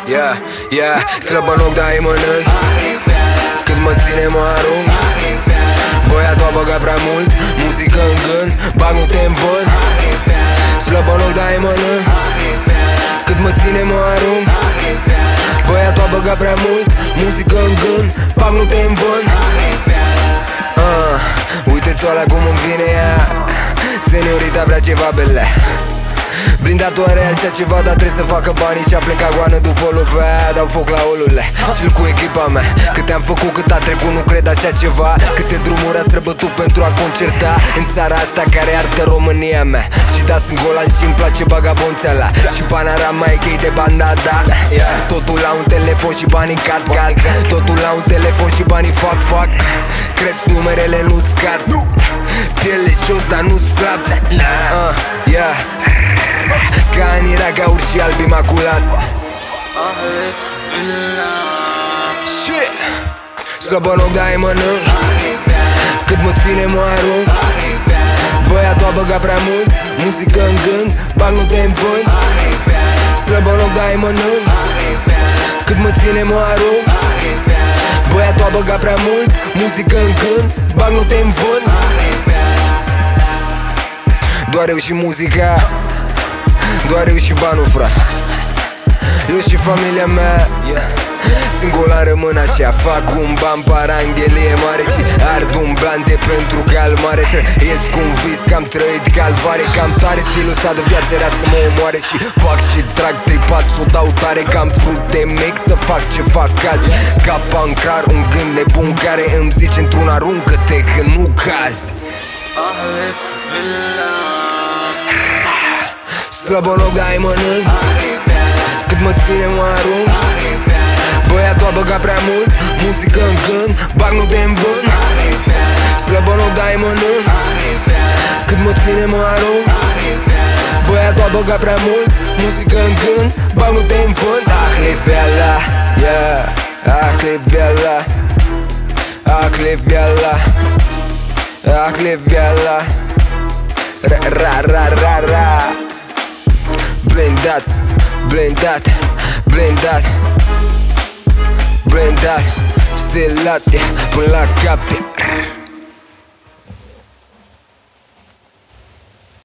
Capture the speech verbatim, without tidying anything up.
yeah, yeah. Slăbă în loc, dar îi mănânc. Cât mă ține mă arunc. Băiatul a băgat prea mult muzică în gând, bag nu te învăd. Slăbă în loc, dar îi mănânc. Cât mă ține mă arunc. Băiatul a băgat prea mult muzică în gând, bag nu te învăd. uh, Uite-ți-o alea cum îmi vine ea. Seniorita vrea ceva belea. Blindatul are așa ceva, dar trebuie să facă banii. Și-a plecat goană după lupea. Dau foc la olule și-l cu echipa mea. Câte am făcut, cât a trecut, nu cred așa ceva. Câte drumuri a străbătut pentru a concerta în țara asta care artă România mea. Și da, sunt golan și-mi place bagabonțeala. Și panorama e chei de bandada. Totul la un telefon și banii cat-cat. Totul la un telefon și banii fac-fac. Crezi numerele nu scad. Piele jos, dar nu slab. uh, yeah. Ca în Irak, aur și alb imaculat. Shit. Slăbă în loc, dar îi mănânc. Cât mă ține mă arunc. Băiatul a băgat prea mult muzică în gând, bag nu te învânt. Slăbă în loc, dar îi mănânc. Cât mă ține mă arunc. Băiatul a băgat prea mult muzică în gând, bag nu te învânt. Doar eu și muzica, doar eu și banul, fra. Eu și familia mea, yeah. Sunt golan, rămân așa. Fac un ban, paranghelie mare și ard un blante pentru calmare. Trăiesc un vis că am trăit calvare. Cam tare stilul ăsta de viață era să mă omoare. Și fac și trag tripat, s-o dau tare. Cam frute mic să fac ce fac azi. Ca pancrar, un gând nebun care îmi zice într-un aruncă-te că nu cazi. Slăbă în loc, dar îi mănânc. Cât mă ține mă arunc. Băiatul a băgat prea mult muzică în gând, bag nu te învânt. Slăbă în loc, dar îi mănânc. Cât mă ține mă arunc. Băiatul a băgat prea mult muzică în gând, bag nu te învânt. Ah, leveala, yeah. Ah, leveala. Ah, leveala. Ah, leveala. Ra, ra, ra, ra, ra. Blindat, blindat, blindat, blindat, stilat, yeah, până la cap, yeah.